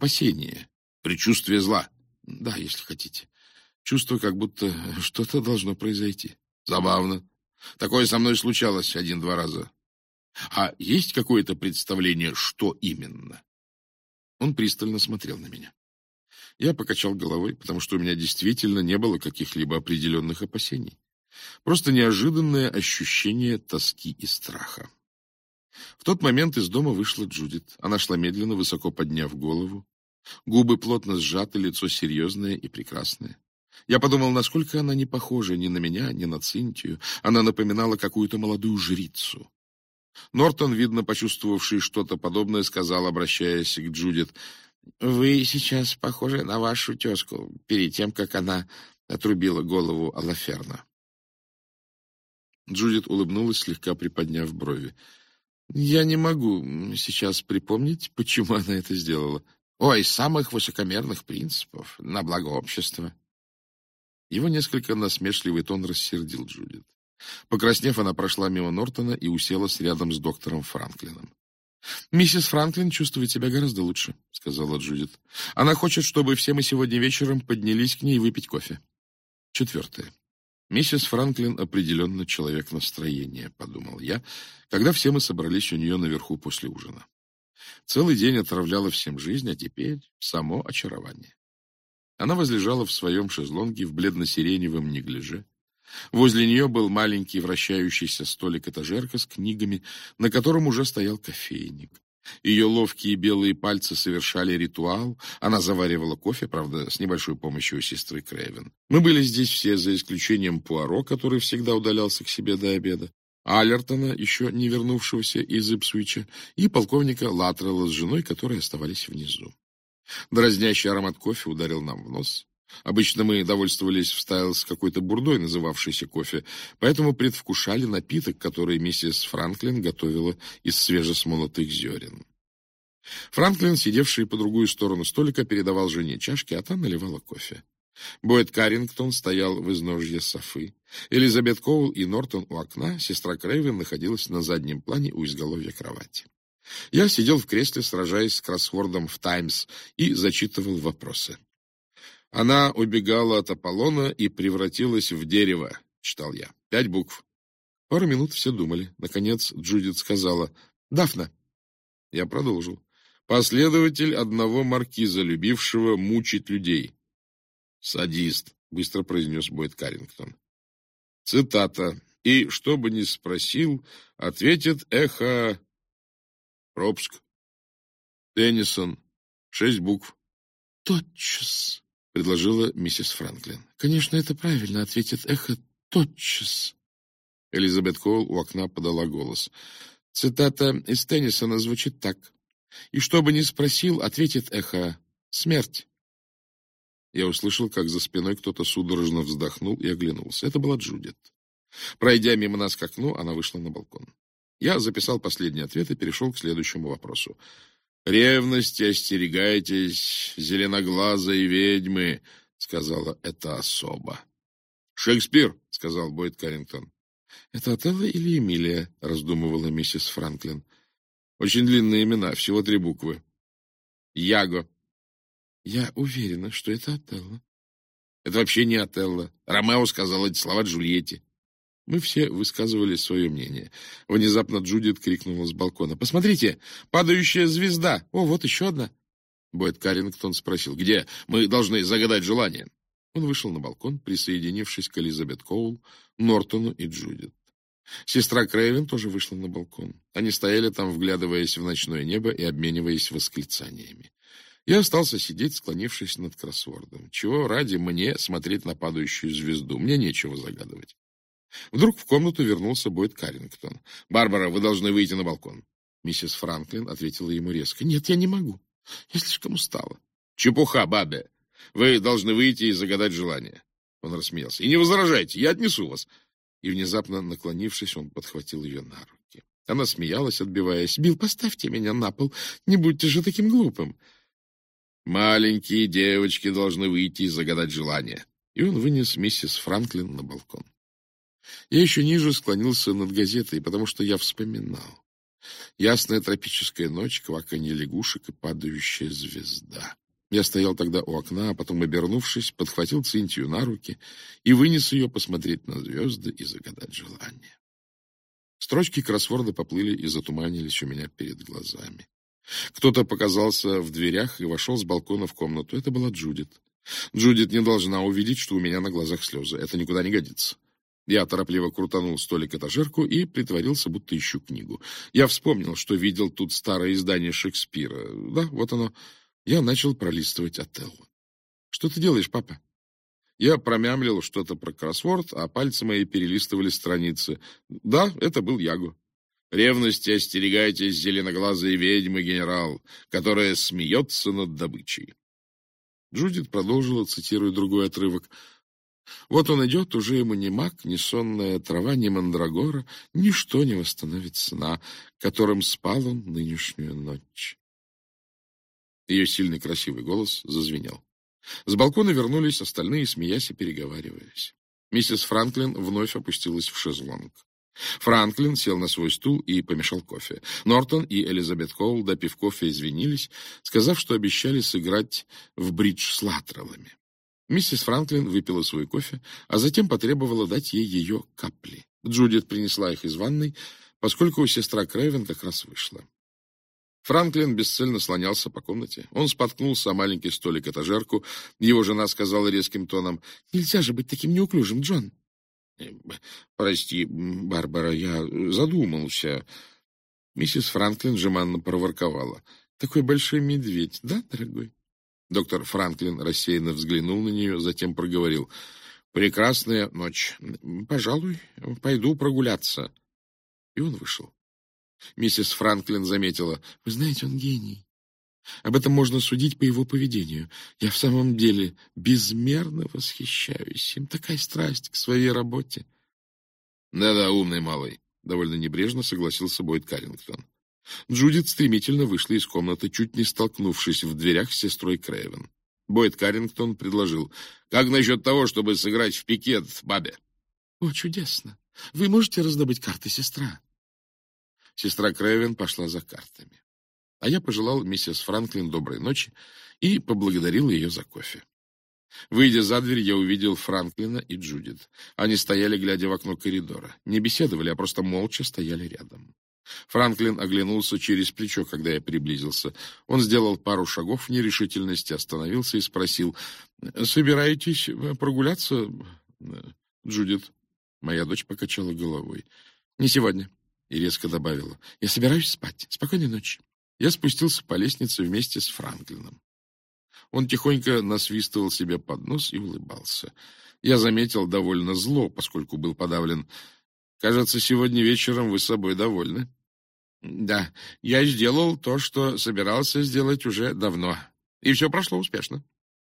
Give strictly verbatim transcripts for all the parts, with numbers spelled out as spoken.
опасение, предчувствие зла. Да, если хотите. Чувство, как будто что-то должно произойти. Забавно. Такое со мной случалось один-два раза. А есть какое-то представление, что именно? Он пристально смотрел на меня. Я покачал головой, потому что у меня действительно не было каких-либо определенных опасений. Просто неожиданное ощущение тоски и страха. В тот момент из дома вышла Джудит. Она шла медленно, высоко подняв голову. Губы плотно сжаты, лицо серьезное и прекрасное. Я подумал, насколько она не похожа ни на меня, ни на Цинтию. Она напоминала какую-то молодую жрицу. Нортон, видно, почувствовавший что-то подобное, сказал, обращаясь к Джудит: «Вы сейчас похожи на вашу тезку, перед тем, как она отрубила голову Алаферна». Джудит улыбнулась, слегка приподняв брови. «Я не могу сейчас припомнить, почему она это сделала. Ой, самых высокомерных принципов, на благо общества». Его несколько насмешливый тон рассердил Джудит. Покраснев, она прошла мимо Нортона и уселась рядом с доктором Франклином. «Миссис Франклин чувствует себя гораздо лучше», — сказала Джудит. «Она хочет, чтобы все мы сегодня вечером поднялись к ней выпить кофе». Четвертое. Миссис Франклин определенно человек настроения, подумал я, когда все мы собрались у нее наверху после ужина. Целый день отравляла всем жизнь, а теперь само очарование. Она возлежала в своем шезлонге в бледно-сиреневом неглиже. Возле нее был маленький вращающийся столик-этажерка с книгами, на котором уже стоял кофейник. Ее ловкие белые пальцы совершали ритуал. Она заваривала кофе, правда, с небольшой помощью сестры Крейвен. Мы были здесь все, за исключением Пуаро, который всегда удалялся к себе до обеда, Аллертона, еще не вернувшегося из Ипсвича, и полковника Латрелла с женой, которые оставались внизу. Дразнящий аромат кофе ударил нам в нос. Обычно мы довольствовались в Стайлс какой-то бурдой, называвшейся кофе, поэтому предвкушали напиток, который миссис Франклин готовила из свежесмолотых зерен. Франклин, сидевший по другую сторону столика, передавал жене чашки, а та наливала кофе. Бойд Каррингтон стоял в изножье софы. Элизабет Коул и Нортон у окна, сестра Крейвен находилась на заднем плане у изголовья кровати. Я сидел в кресле, сражаясь с кроссвордом в «Таймс», и зачитывал вопросы. «Она убегала от Аполлона и превратилась в дерево», — читал я. Пять букв. Пару минут все думали. Наконец Джудит сказала: «Дафна». Я продолжил. «Последователь одного маркиза, любившего мучить людей». «Садист», — быстро произнес Бойд Каррингтон. Цитата. «И, что бы ни спросил, ответит эхо...» Пробск. Теннисон. Шесть букв. «Тотчас», — предложила миссис Франклин. «Конечно, это правильно», — ответит эхо «тотчас». Элизабет Коул у окна подала голос. Цитата из Теннисона звучит так. «И что бы ни спросил, ответит эхо «смерть». Я услышал, как за спиной кто-то судорожно вздохнул и оглянулся. Это была Джудит. Пройдя мимо нас к окну, она вышла на балкон. Я записал последний ответ и перешел к следующему вопросу. «Ревности остерегайтесь, зеленоглазой ведьмы», — сказала эта особа. «Шекспир», — сказал Бойд Каррингтон. «Это Отелло или Эмилия?» — раздумывала миссис Франклин. «Очень длинные имена, всего три буквы». «Яго». «Я уверена, что это Отелло». «Это вообще не Отелло. Ромео сказал эти слова Джульетте». Мы все высказывали свое мнение. Внезапно Джудит крикнула с балкона: «Посмотрите, падающая звезда! О, вот еще одна!» Бойд Каррингтон спросил: «Где? Мы должны загадать желание». Он вышел на балкон, присоединившись к Элизабет Коул, Нортону и Джудит. Сестра Крейвен тоже вышла на балкон. Они стояли там, вглядываясь в ночное небо и обмениваясь восклицаниями. Я остался сидеть, склонившись над кроссвордом. Чего ради мне смотреть на падающую звезду? Мне нечего загадывать. Вдруг в комнату вернулся Бойд Каррингтон. «Барбара, вы должны выйти на балкон». Миссис Франклин ответила ему резко: «Нет, я не могу. Я слишком устала». «Чепуха, бабе. Вы должны выйти и загадать желание». Он рассмеялся. «И не возражайте, я отнесу вас». И внезапно, наклонившись, он подхватил ее на руки. Она смеялась, отбиваясь. «Билл, поставьте меня на пол. Не будьте же таким глупым». «Маленькие девочки должны выйти и загадать желание». И он вынес миссис Франклин на балкон. Я еще ниже склонился над газетой, потому что я вспоминал. Ясная тропическая ночь, кваканье лягушек и падающая звезда. Я стоял тогда у окна, а потом, обернувшись, подхватил Цинтию на руки и вынес ее посмотреть на звезды и загадать желание. Строчки кроссворда поплыли и затуманились у меня перед глазами. Кто-то показался в дверях и вошел с балкона в комнату. Это была Джудит. Джудит не должна увидеть, что у меня на глазах слезы. Это никуда не годится. Я торопливо крутанул столик-этажерку и притворился, будто ищу книгу. Я вспомнил, что видел тут старое издание Шекспира. Да, вот оно. Я начал пролистывать Отелло. «Что ты делаешь, папа?» Я промямлил что-то про кроссворд, а пальцы мои перелистывали страницы. Да, это был Яго. «Ревности остерегайтесь, зеленоглазые ведьмы, генерал, которая смеется над добычей». Джудит продолжила, цитируя другой отрывок. «Вот он идет, уже ему ни мак, ни сонная трава, ни мандрагора, ничто не восстановит сна, которым спал он нынешнюю ночь». Ее сильный красивый голос зазвенел. С балкона вернулись остальные, смеясь и переговариваясь. Миссис Франклин вновь опустилась в шезлонг. Франклин сел на свой стул и помешал кофе. Нортон и Элизабет Коул, допив кофе, извинились, сказав, что обещали сыграть в бридж с Латтреллами. Миссис Франклин выпила свой кофе, а затем потребовала дать ей ее капли. Джудит принесла их из ванной, поскольку сестра Крейвен как раз вышла. Франклин бесцельно слонялся по комнате. Он споткнулся о маленький столик-этажерку. Его жена сказала резким тоном: «Нельзя же быть таким неуклюжим, Джон». «Прости, Барбара, я задумался». Миссис Франклин жеманно проворковала: «Такой большой медведь, да, дорогой?» Доктор Франклин рассеянно взглянул на нее, затем проговорил: «Прекрасная ночь. Пожалуй, пойду прогуляться». И он вышел. Миссис Франклин заметила: «Вы знаете, он гений. Об этом можно судить по его поведению. Я в самом деле безмерно восхищаюсь им. Такая страсть к своей работе». «Да-да, умный малый», — довольно небрежно согласился Бойд Каррингтон. Джудит стремительно вышла из комнаты, чуть не столкнувшись в дверях с сестрой Крейвен. Бойд Каррингтон предложил: «Как насчет того, чтобы сыграть в пикет, бабе?» «О, чудесно! Вы можете раздобыть карты, сестра?» Сестра Крейвен пошла за картами. А я пожелал миссис Франклин доброй ночи и поблагодарил ее за кофе. Выйдя за дверь, я увидел Франклина и Джудит. Они стояли, глядя в окно коридора. Не беседовали, а просто молча стояли рядом. Франклин оглянулся через плечо, когда я приблизился. Он сделал пару шагов в нерешительности, остановился и спросил: «Собираетесь прогуляться, Джудит?» Моя дочь покачала головой. «Не сегодня». И резко добавила: «Я собираюсь спать. Спокойной ночи». Я спустился по лестнице вместе с Франклином. Он тихонько насвистывал себе под нос и улыбался. Я заметил довольно зло, поскольку был подавлен. «Кажется, сегодня вечером вы собой довольны». «Да, я сделал то, что собирался сделать уже давно. И все прошло успешно».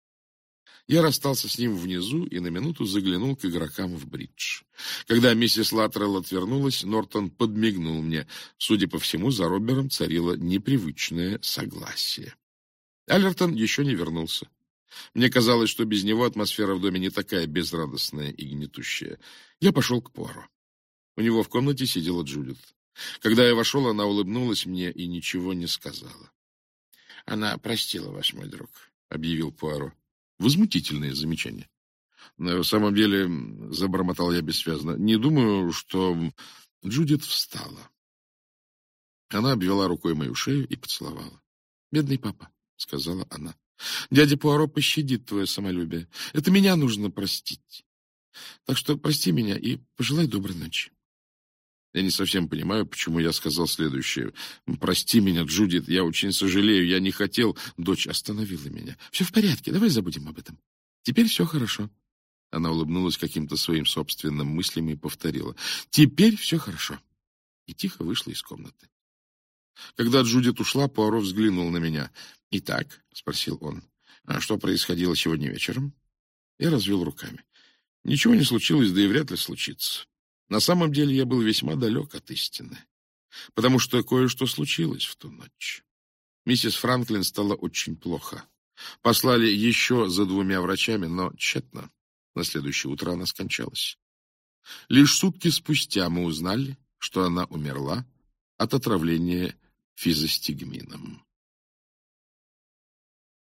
Я расстался с ним внизу и на минуту заглянул к игрокам в бридж. Когда миссис Латтрелл отвернулась, Нортон подмигнул мне. Судя по всему, за Роббером царило непривычное согласие. Аллертон еще не вернулся. Мне казалось, что без него атмосфера в доме не такая безрадостная и гнетущая. Я пошел к Пуаро. У него в комнате сидела Джудит. Когда я вошел, она улыбнулась мне и ничего не сказала. — Она простила вас, мой друг, — объявил Пуаро. Возмутительное замечание. На самом деле, забормотал я бессвязно, не думаю, что... Джудит встала. Она обвела рукой мою шею и поцеловала. — Бедный папа, — сказала она. — Дядя Пуаро пощадит твое самолюбие. Это меня нужно простить. Так что прости меня и пожелай доброй ночи. Я не совсем понимаю, почему я сказал следующее. «Прости меня, Джудит, я очень сожалею, я не хотел...» Дочь остановила меня. «Все в порядке, давай забудем об этом. Теперь все хорошо». Она улыбнулась каким-то своим собственным мыслям и повторила: «Теперь все хорошо». И тихо вышла из комнаты. Когда Джудит ушла, Пуаро взглянул на меня. «Итак», — спросил он, — «а что происходило сегодня вечером?» Я развел руками. «Ничего не случилось, да и вряд ли случится». На самом деле я был весьма далек от истины, потому что кое-что случилось в ту ночь. Миссис Франклин стало очень плохо. Послали еще за двумя врачами, но тщетно. На следующее утро она скончалась. Лишь сутки спустя мы узнали, что она умерла от отравления физостигмином.